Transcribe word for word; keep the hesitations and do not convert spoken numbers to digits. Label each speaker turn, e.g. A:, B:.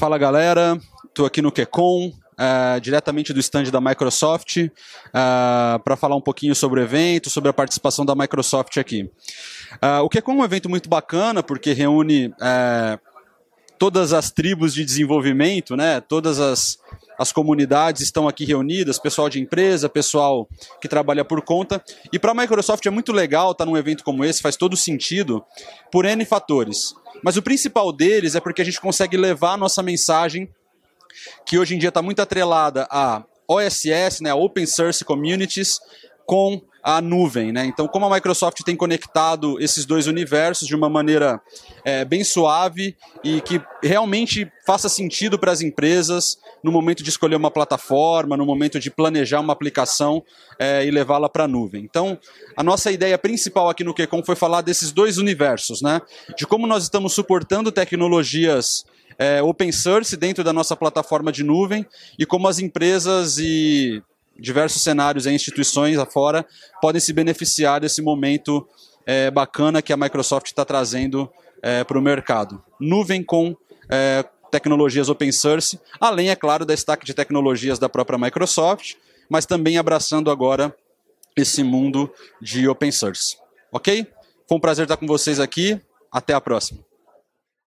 A: Fala galera, estou aqui no QCon, uh, diretamente do stand da Microsoft, uh, para falar um pouquinho sobre o evento, sobre a participação da Microsoft aqui. Uh, o QCon é um evento muito bacana porque reúne uh, todas as tribos de desenvolvimento, né? Todas as, as comunidades estão aqui reunidas, pessoal de empresa, pessoal que trabalha por conta. E para a Microsoft é muito legal estar num evento como esse, faz todo sentido, por N fatores. Mas o principal deles é porque a gente consegue levar a nossa mensagem, que hoje em dia está muito atrelada a O S S, né, a Open Source Communities, com a nuvem, né? Então, como a Microsoft tem conectado esses dois universos de uma maneira é, bem suave e que realmente faça sentido para as empresas no momento de escolher uma plataforma, no momento de planejar uma aplicação é, e levá-la para a nuvem. Então, a nossa ideia principal aqui no QCon foi falar desses dois universos, né? De como nós estamos suportando tecnologias é, open source dentro da nossa plataforma de nuvem e como as empresas e diversos cenários e instituições afora podem se beneficiar desse momento é, bacana que a Microsoft está trazendo é, para o mercado. Nuvem com é, tecnologias open source, além, é claro, da stack de tecnologias da própria Microsoft, mas também abraçando agora esse mundo de open source. Ok? Foi um prazer estar com vocês aqui. Até a próxima.